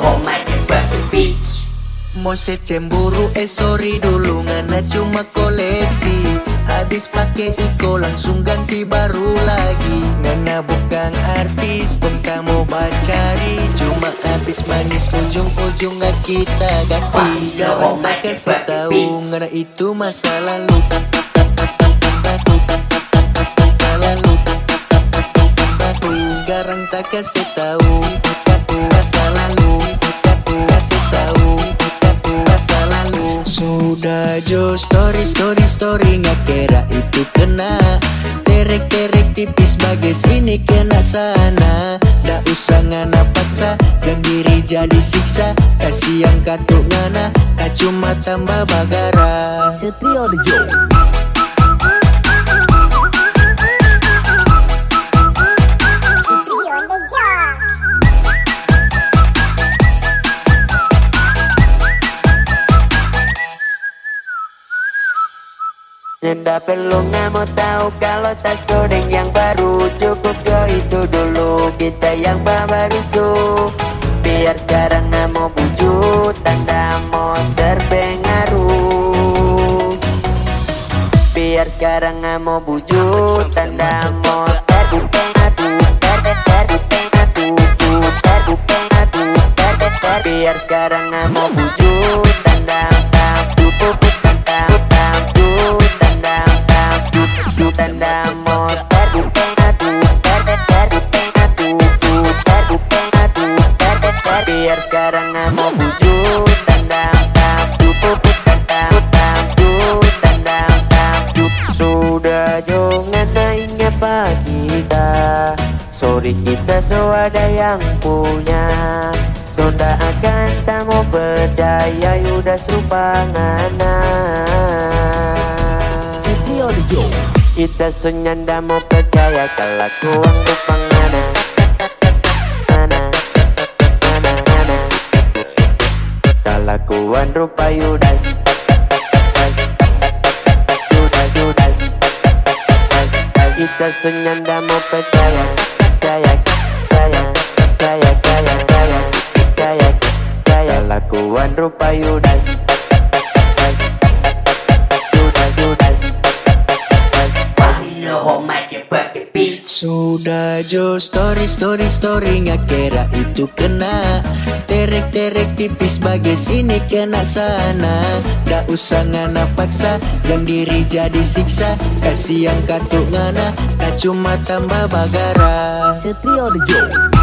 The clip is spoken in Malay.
Mose cemburu, sorry dulu ngana cuma koleksi. Habis pakai iko langsung ganti baru lagi. Ngana bukan artis pun kamu bacari. Cuma habis manis ujung-ujung gak kita ganti. Sekarang tak kasih tahu ngana itu masa lalu. Sekarang tak kasih tahu masa lalu. Kasih tahu masa lalu. Sudah jo story nggak kira itu kena. Terek tipis bagai sini kena sana. Dah usah ngana paksa, jangan diri jadi siksa. Kasih yang katuk ngana, cuma tambah bagara. Setrio de Jo. Nggak perlu nggak mau tahu kalau tak sodeng yang baru. Cukup go itu dulu kita yang baru. Biar sekarang nggak mau bujuk, tanda mau terpengaruh. Biar sekarang nggak mau bujuk, tanda mau terpengaruh. Biar sekarang nggak mau bujuk, tanda tanda motor biar sekarang nggak mau bujuk, tanda sudah jangan naiknya pak kita. Sorry kita so ada yang punya. Sudah akan tak mau berdaya udah serupa ngana. Setrio de Jo. Kita senyanda mau percaya kalau kuang rupang ngana. Kalau kuan rupa yudai. Kita senyanda mau percaya. Kelakuan rupa yudai. Sudah jo story nggak kira itu kena. Terek tipis bagai sini kena sana. Dah usah ngana paksa, jangan diri jadi siksa. Kasih yang katuk ngana, cuma tambah bagara. Setrio de Jo.